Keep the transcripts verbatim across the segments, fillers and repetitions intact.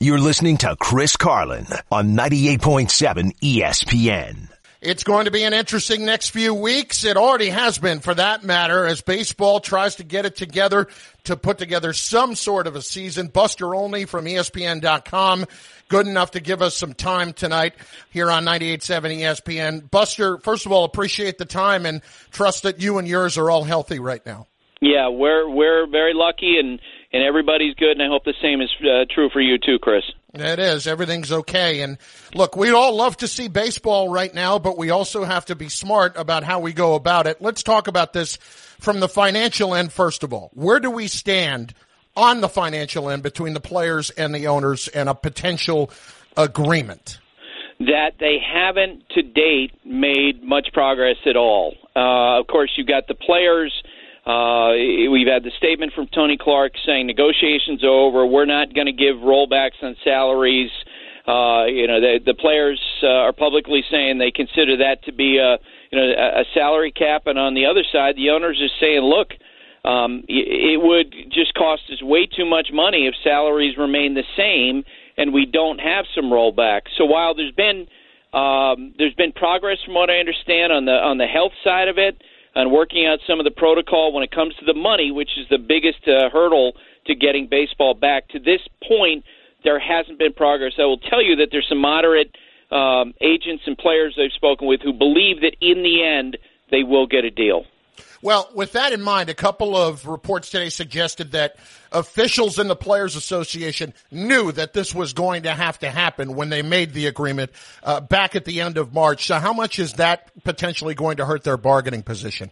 You're listening to Chris Carlin on ninety-eight point seven E S P N. It's going to be an interesting next few weeks. It already has been, for that matter, as baseball tries to get it together to put together some sort of a season. Buster Olney from E S P N dot com, good enough to give us some time tonight here on ninety-eight point seven E S P N. Buster, first of all, appreciate the time and trust that you and yours are all healthy right now. Yeah, we're we're very lucky, and, and everybody's good, and I hope the same is uh, true for you too, Chris. It is. Everything's okay. And look, we all love to see baseball right now, but we also have to be smart about how we go about it. Let's talk about this from the financial end, first of all. Where do we stand on the financial end between the players and the owners and a potential agreement? That they haven't to date made much progress at all. Uh, of course, you've got the players. Uh, we've had the statement from Tony Clark saying negotiations are over. We're not going to give rollbacks on salaries. Uh, you know, the, the players uh, are publicly saying they consider that to be a, you know, a salary cap. And on the other side, the owners are saying, look, um, it would just cost us way too much money if salaries remain the same and we don't have some rollbacks. So while there's been um, there's been progress from what I understand on the on the health side of it, and working out some of the protocol when it comes to the money, which is the biggest uh, hurdle to getting baseball back. To this point, there hasn't been progress. I will tell you that there's some moderate um, agents and players I've spoken with who believe that in the end they will get a deal. Well, with that in mind, a couple of reports today suggested that officials in the Players Association knew that this was going to have to happen when they made the agreement uh, back at the end of March. So how much is that potentially going to hurt their bargaining position?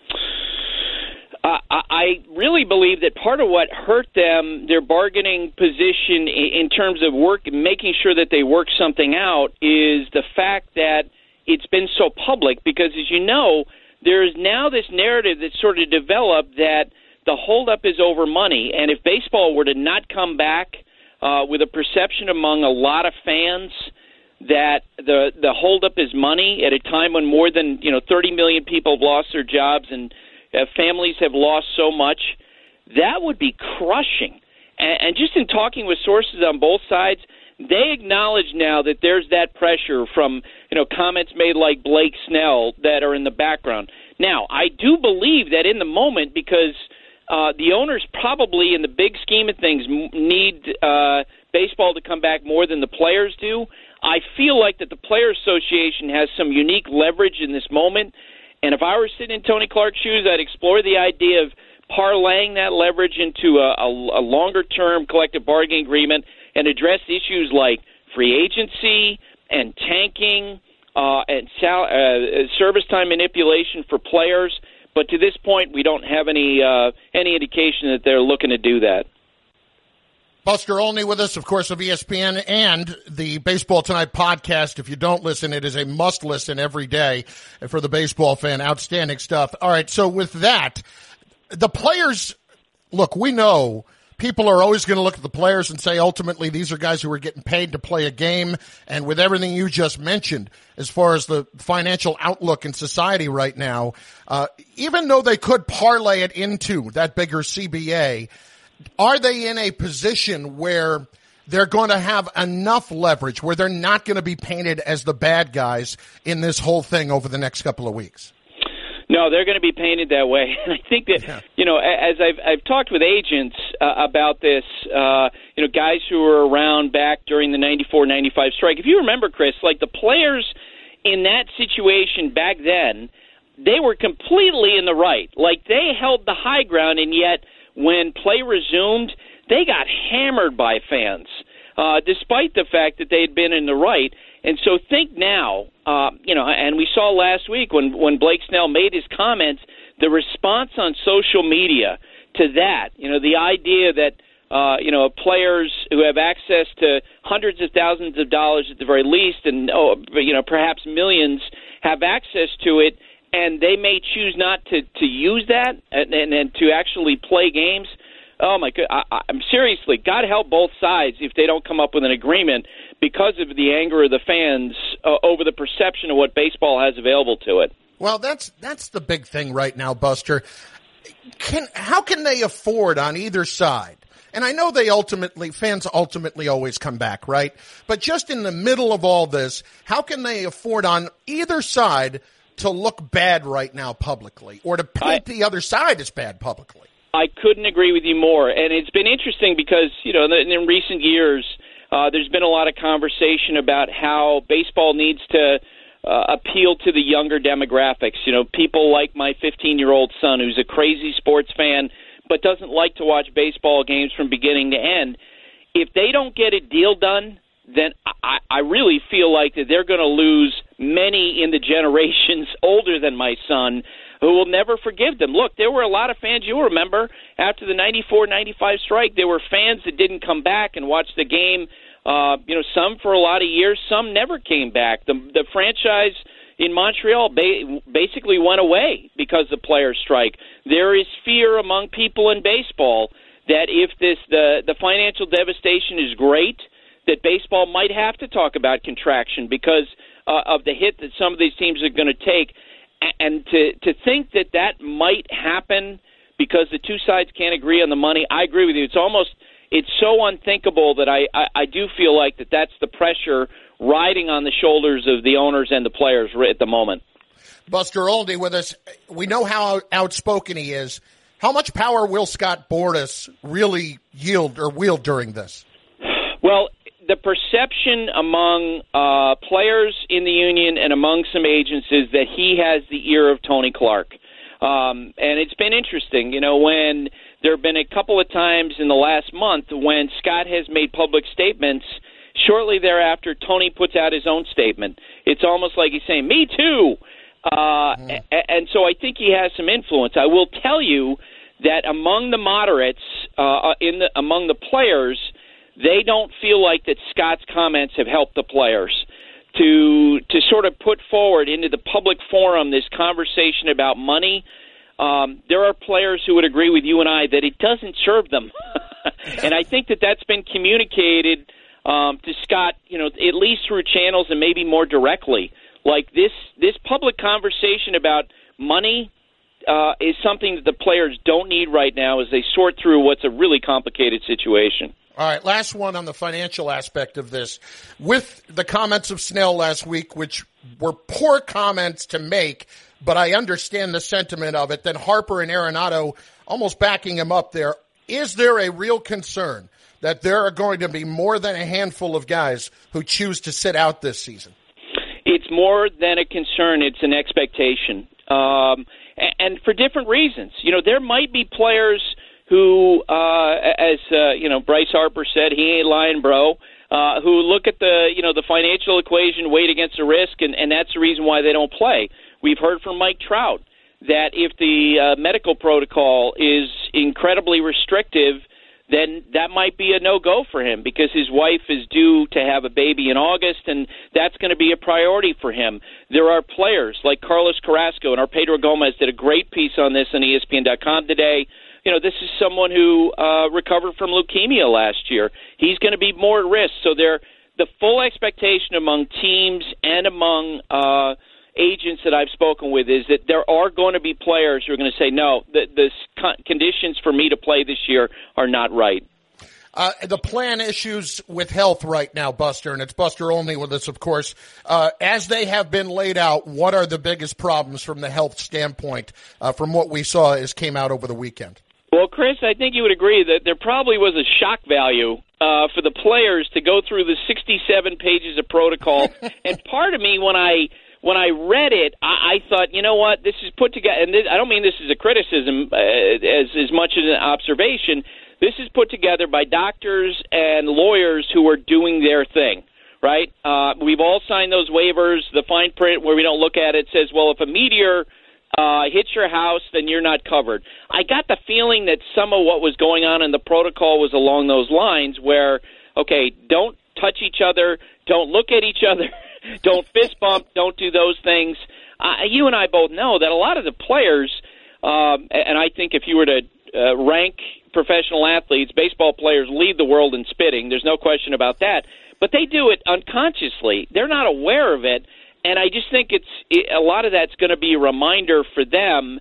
Uh, I really believe that part of what hurt them, their bargaining position in terms of work, making sure that they work something out, is the fact that it's been so public. Because, as you know, there is now this narrative that's sort of developed that the holdup is over money. And if baseball were to not come back uh, with a perception among a lot of fans that the the holdup is money at a time when more than you know thirty million people have lost their jobs and uh, families have lost so much, that would be crushing. And, and just in talking with sources on both sides, they acknowledge now that there's that pressure from, you know, comments made like Blake Snell that are in the background. Now, I do believe that in the moment, because uh, the owners probably, in the big scheme of things, m- need uh, baseball to come back more than the players do. I feel like that the Players Association has some unique leverage in this moment. And if I were sitting in Tony Clark's shoes, I'd explore the idea of parlaying that leverage into a, a, a longer-term collective bargaining agreement and address issues like free agency and tanking uh, and sal- uh, service time manipulation for players. But to this point, we don't have any uh, any indication that they're looking to do that. Buster Olney with us, of course, of E S P N and the Baseball Tonight podcast. If you don't listen, it is a must-listen every day for the baseball fan. Outstanding stuff. All right, so with that, the players, look, we know people are always going to look at the players and say, ultimately, these are guys who are getting paid to play a game. And with everything you just mentioned, as far as the financial outlook in society right now, uh, even though they could parlay it into that bigger C B A, are they in a position where they're going to have enough leverage, where they're not going to be painted as the bad guys in this whole thing over the next couple of weeks? No, they're going to be painted that way. And I think that, yeah. you know, as I've I've talked with agents uh, about this, uh, you know, guys who were around back during the ninety-four ninety-five strike. If you remember, Chris, like the players in that situation back then, they were completely in the right. Like they held the high ground, and yet when play resumed, they got hammered by fans, uh, despite the fact that they had been in the right. And so think now, uh, you know, and we saw last week when, when Blake Snell made his comments, the response on social media to that, you know, the idea that, uh, you know, players who have access to hundreds of thousands of dollars at the very least and, oh, you know, perhaps millions have access to it, and they may choose not to, to use that and, and, and to actually play games. Oh, my God. I, I'm seriously, God help both sides if they don't come up with an agreement because of the anger of the fans uh, over the perception of what baseball has available to it. Well, that's that's the big thing right now, Buster. Can how can they afford on either side? And I know they ultimately, fans ultimately always come back, right? But just in the middle of all this, how can they afford on either side to look bad right now publicly, or to paint I, the other side as bad publicly? I couldn't agree with you more. And it's been interesting because, you know, in, in recent years, uh, there's been a lot of conversation about how baseball needs to uh, appeal to the younger demographics. You know, people like my fifteen-year-old son who's a crazy sports fan but doesn't like to watch baseball games from beginning to end. If they don't get a deal done, then I, I really feel like that they're going to lose many in the generations older than my son who will never forgive them. Look, there were a lot of fans, you'll remember, after the ninety-four ninety-five strike, there were fans that didn't come back and watch the game, uh, you know, some for a lot of years, some never came back. The, the franchise in Montreal ba- basically went away because of the players' strike. There is fear among people in baseball that if this the, the financial devastation is great, that baseball might have to talk about contraction because uh, of the hit that some of these teams are going to take. And to, to think that that might happen because the two sides can't agree on the money, I agree with you. It's almost it's so unthinkable that I, I, I do feel like that that's the pressure riding on the shoulders of the owners and the players at the moment. Buster Olney with us. We know how outspoken he is. How much power will Scott Boras really yield or wield during this? Well, the perception among uh, players in the union and among some agents is that he has the ear of Tony Clark. Um, and it's been interesting, you know, when there have been a couple of times in the last month when Scott has made public statements, shortly thereafter, Tony puts out his own statement. It's almost like he's saying, me too. Uh, mm. And so I think he has some influence. I will tell you that among the moderates, uh, in the, among the players, they don't feel like that Scott's comments have helped the players to to sort of put forward into the public forum this conversation about money. Um, there are players who would agree with you and I that it doesn't serve them. And I think that that's been communicated um, to Scott, you know, at least through channels and maybe more directly. Like this, this public conversation about money uh, is something that the players don't need right now as they sort through what's a really complicated situation. All right, last one on the financial aspect of this. With the comments of Snell last week, which were poor comments to make, but I understand the sentiment of it, then Harper and Arenado almost backing him up there. Is there a real concern that there are going to be more than a handful of guys who choose to sit out this season? It's more than a concern. It's an expectation. Um, and for different reasons. You know, there might be players who, uh, as uh, you know, Bryce Harper said, he ain't lying, bro. Uh, who look at the, you know, the financial equation, weight against the risk, and, and that's the reason why they don't play. We've heard from Mike Trout that if the uh, medical protocol is incredibly restrictive, then that might be a no-go for him because his wife is due to have a baby in August, and that's going to be a priority for him. There are players like Carlos Carrasco, and our Pedro Gomez did a great piece on this on E S P N dot com today. You know, this is someone who uh, recovered from leukemia last year. He's going to be more at risk. So there, the full expectation among teams and among uh, agents that I've spoken with is that there are going to be players who are going to say, no, the, the conditions for me to play this year are not right. Uh, the plan issues with health right now, Buster, and it's Buster Olney with us, of course. Uh, as they have been laid out, what are the biggest problems from the health standpoint uh, from what we saw as came out over the weekend? Well, Chris, I think you would agree that there probably was a shock value uh, for the players to go through the sixty-seven pages of protocol. And part of me, when I when I read it, I, I thought, you know what, this is put together, and this, I don't mean this is a criticism uh, as, as much as an observation. This is put together by doctors and lawyers who are doing their thing, right? Uh, we've all signed those waivers. The fine print where we don't look at it says, well, if a meteor uh, hits your house, then you're not covered. I got the feeling that some of what was going on in the protocol was along those lines where, okay, don't touch each other, don't look at each other, don't fist bump, don't do those things. Uh, you and I both know that a lot of the players, um, and I think if you were to uh, rank professional athletes, baseball players lead the world in spitting. There's no question about that. But they do it unconsciously. They're not aware of it. And I just think it's it, a lot of that's going to be a reminder for them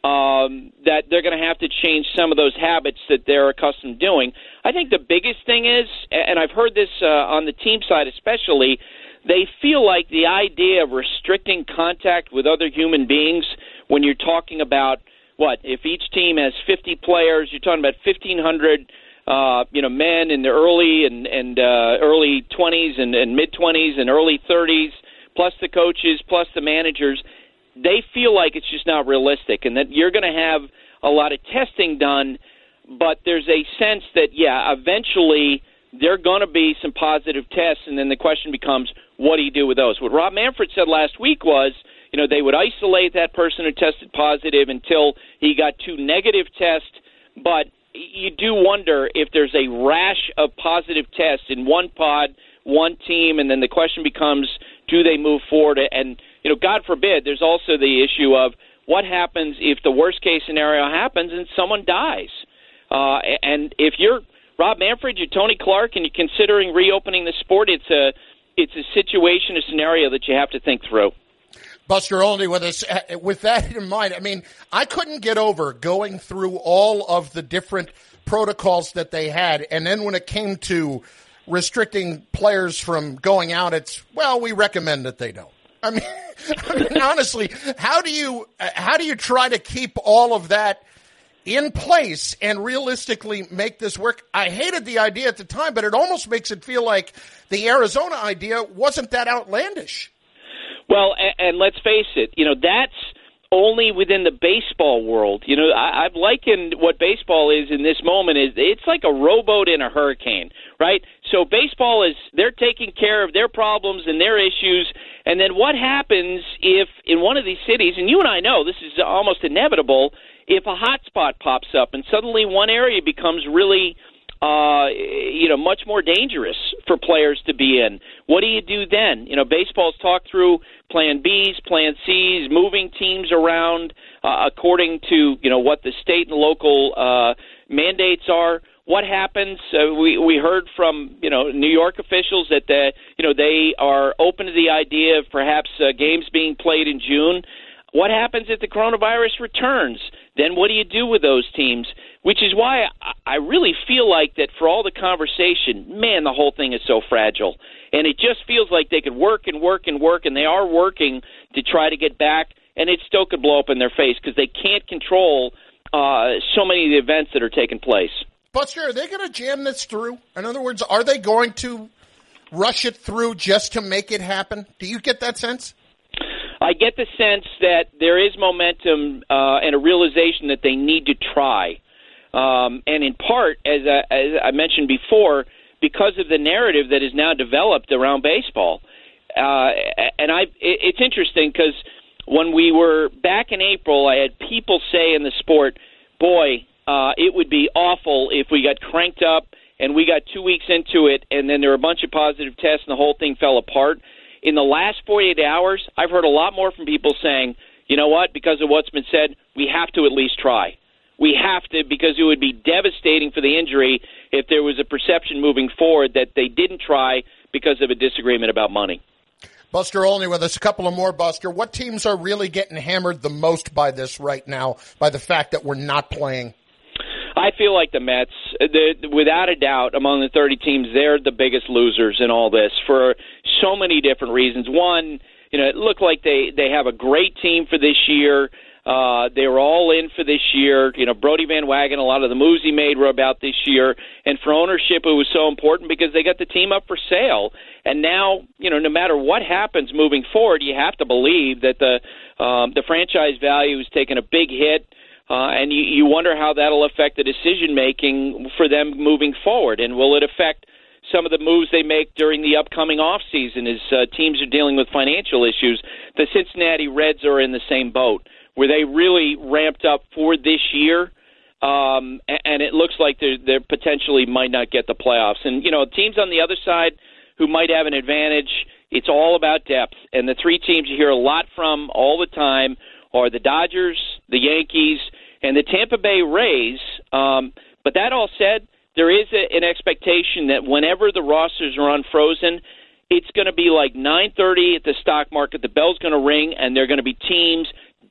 um, that they're going to have to change some of those habits that they're accustomed to doing. I think the biggest thing is, and I've heard this uh, on the team side especially, they feel like the idea of restricting contact with other human beings when you're talking about, what, if each team has fifty players, you're talking about fifteen hundred uh, you know, men in the early and, and uh, early twenties and, and mid-twenties and early thirties, plus the coaches, plus the managers. They feel like it's just not realistic and that you're going to have a lot of testing done, but there's a sense that, yeah, eventually there are going to be some positive tests, and then the question becomes, what do you do with those? What Rob Manfred said last week was, you know, they would isolate that person who tested positive until he got two negative tests, but you do wonder if there's a rash of positive tests in one pod, one team, and then the question becomes, do they move forward? And, you know, God forbid, there's also the issue of what happens if the worst-case scenario happens and someone dies. Uh, and if you're Rob Manfred, you're Tony Clark, and you're considering reopening the sport, it's a it's a situation, a scenario that you have to think through. Buster Olney with us. With that in mind, I mean, I couldn't get over going through all of the different protocols that they had, and then when it came to restricting players from going out, it's, well, we recommend that they don't. I mean, I mean, honestly, how do you how do you try to keep all of that in place and realistically make this work? I hated the idea at the time, but it almost makes it feel like the Arizona idea wasn't that outlandish. Well, and, and let's face it, you know, that's only within the baseball world. You know, I, I've likened what baseball is in this moment is it's like a rowboat in a hurricane, right? So baseball is, they're taking care of their problems and their issues, and then what happens if in one of these cities, and you and I know this is almost inevitable, if a hot spot pops up and suddenly one area becomes really, uh, you know, much more dangerous for players to be in, what do you do then? You know, baseball's talked through plan Bs, plan Cs, moving teams around uh, according to, you know, what the state and local uh, mandates are. What happens? Uh, we we heard from, you know, New York officials that the, you know, they are open to the idea of perhaps uh, games being played in June. What happens if the coronavirus returns? Then what do you do with those teams? Which is why I really feel like that for all the conversation, man, the whole thing is so fragile. And it just feels like they could work and work and work, and they are working to try to get back, and it still could blow up in their face because they can't control uh, so many of the events that are taking place. Buster, are they going to jam this through? In other words, are they going to rush it through just to make it happen? Do you get that sense? I get the sense that there is momentum uh, and a realization that they need to try. Um, and in part, as I, as I mentioned before, because of the narrative that is now developed around baseball. Uh, and I, it's interesting because when we were back in April, I had people say in the sport, boy, uh, it would be awful if we got cranked up and we got two weeks into it and then there were a bunch of positive tests and the whole thing fell apart. In the last forty-eight hours, I've heard a lot more from people saying, you know what, because of what's been said, we have to at least try. We have to, because it would be devastating for the injury if there was a perception moving forward that they didn't try because of a disagreement about money. Buster Olney with us. A couple of more, Buster. What teams are really getting hammered the most by this right now, by the fact that we're not playing? I feel like the Mets, the, without a doubt, among the thirty teams, they're the biggest losers in all this for so many different reasons. One, you know, it looked like they, they have a great team for this year. Uh, they were all in for this year. You know, Brody Van Wagen, a lot of the moves he made were about this year. And for ownership, it was so important because they got the team up for sale. And now, you know, no matter what happens moving forward, you have to believe that the um, the franchise value has taken a big hit. Uh, and you, you wonder how that'll affect the decision-making for them moving forward. And will it affect some of the moves they make during the upcoming offseason as uh, teams are dealing with financial issues? The Cincinnati Reds are in the same boat, where they really ramped up for this year, um, and it looks like they they potentially might not get the playoffs. And, you know, teams on the other side who might have an advantage, it's all about depth. And the three teams you hear a lot from all the time are the Dodgers, the Yankees, and the Tampa Bay Rays. Um, but that all said, there is a, an expectation that whenever the rosters are unfrozen, it's going to be like nine thirty at the stock market. The bell's going to ring, and there are going to be teams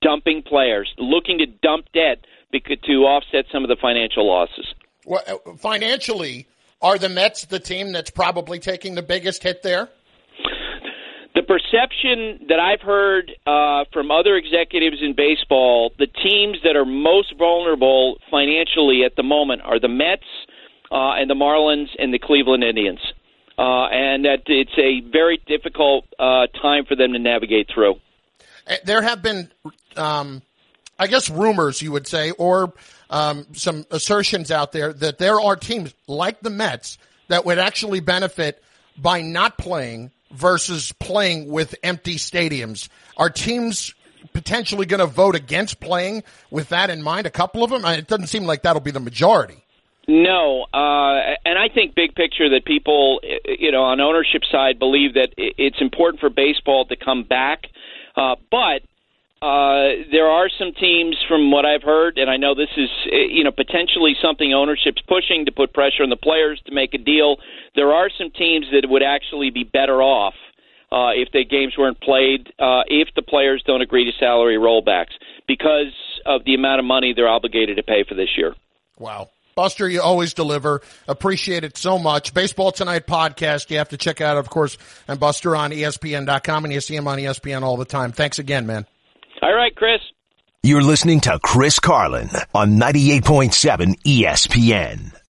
dumping players, looking to dump debt because, to offset some of the financial losses. Well, financially, are the Mets the team that's probably taking the biggest hit there? The perception that I've heard uh, from other executives in baseball, the teams that are most vulnerable financially at the moment are the Mets uh, and the Marlins and the Cleveland Indians. Uh, and that it's a very difficult uh, time for them to navigate through. There have been, um, I guess, rumors, you would say, or um, some assertions out there that there are teams like the Mets that would actually benefit by not playing versus playing with empty stadiums. Are teams potentially going to vote against playing with that in mind? A couple of them? It doesn't seem like that'll be the majority. No, uh, and I think big picture that people, you know, on ownership side believe that it's important for baseball to come back. Uh, but uh, there are some teams, from what I've heard, and I know this is, you know, potentially something ownership's pushing to put pressure on the players to make a deal. There are some teams that would actually be better off uh, if the games weren't played, uh, if the players don't agree to salary rollbacks because of the amount of money they're obligated to pay for this year. Wow. Buster, you always deliver. Appreciate it so much. Baseball Tonight podcast, you have to check out, of course, and Buster on E S P N dot com, and you see him on E S P N all the time. Thanks again, man. All right, Chris. You're listening to Chris Carlin on ninety-eight point seven E S P N.